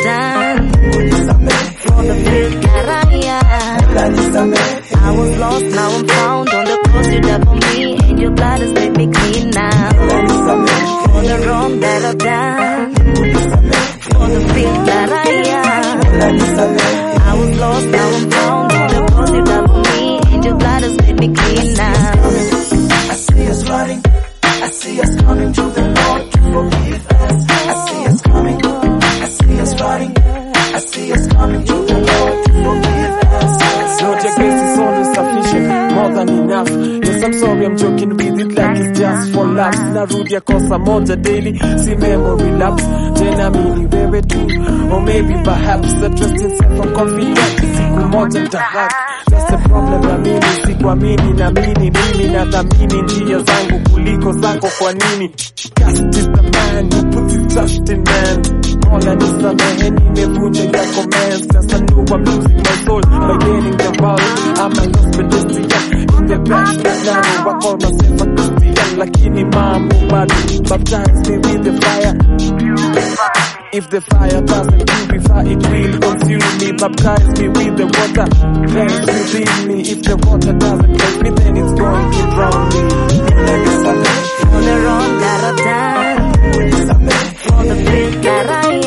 done for the filth that I was lost, now I'm found on the cross you died for me, and your blood has made me clean now. For the wrong that I've done, for the filth that I was lost, now I'm found on the cross you died for me, and your blood has made me clean now. I see us running, I see us coming to the Lord to forgive us. I see us coming, I see us running, I see us coming to the Lord to forgive us. Lord, your grace is always sufficient, more than enough. Yes, I'm sorry, I'm joking with it like it's just for laughs. Narudia kosa moja daily, see memory lapse. Tena mini wewe tu, or maybe perhaps the trust in self from confidence. Siku moja nitahak. That's the problem na mimi, sikuamini na mimi nathamini njia zangu kuliko zako kwa nini. God is the man who puts his trust in man. Mola nisamehe nimevunja ya commands. Just I know I'm losing my soul by gaining the world. I'm a lost pedestrian in the past that now I call myself a Christian. Lakini mambo bado, baptize me with the fire. If the fire doesn't purify, it will consume me. Baptize me with the water, cleanse within me. If the water doesn't cleanse me, then it's going to drown me. For the wrong that I've done, for the filth that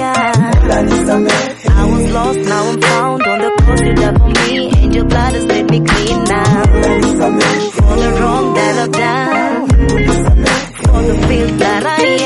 I was lost, now I'm found on the cross you died for me, and your blood has made me clean now. For the wrong that I've done, for the filth that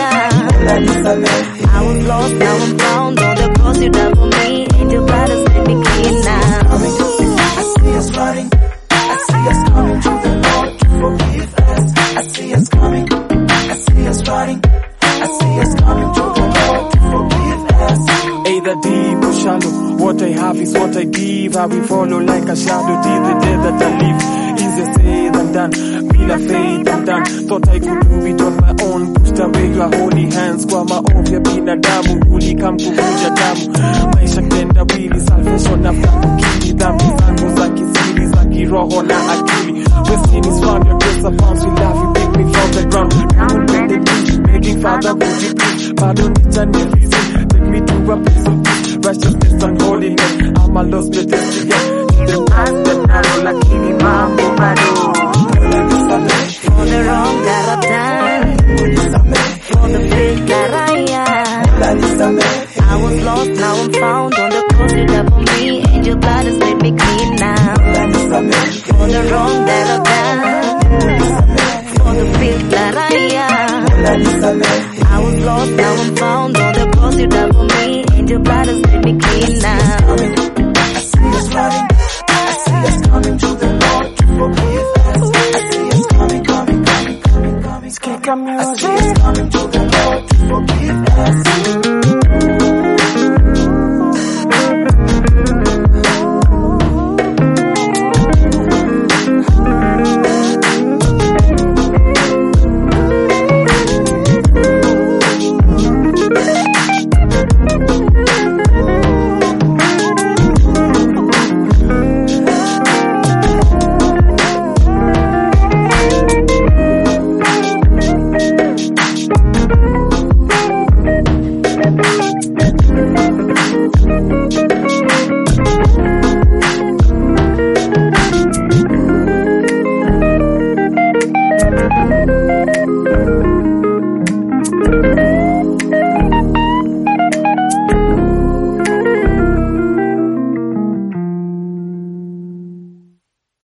I was lost, now I'm found on the cross you died for me, and your blood has made me clean now. I see us running, I see us coming to the Lord to forgive us. I see us coming, I see us running, I see us coming to the Lord to forgive us. Either deep or shallow, what I have is what I give. I will follow like a shadow till the day that I live. Easier said than done, bila faith I'm done. Thought I could do it on my own, pushed away your holy hands. Kwa maovu ya binadamu, ulikam kuvuja damu. Maisha kenda wili, salvation after kukili. Dhambi zangu za kisiri, za kiroho na akili. When sin is found, your grace abounds. We love you, pick me from the ground. Down when they do, begging Father, would you please pardon each and every sin. Take me to a place of peace, righteousness and holiness. I'm a lost pedestrian. The path that narrow, lakini mambo bado. For the wrong that I've done, for the filth that I was lost, now I'm found on the cross you died for me, and your blood has made me clean now. For the wrong that I've done, for the filth that I was lost, now I'm found on the cross you died for me, and your blood has made me clean now. I see us running, I see us coming to the Lord to forgive us. I see us coming. I see us coming to the Lord to forgive us.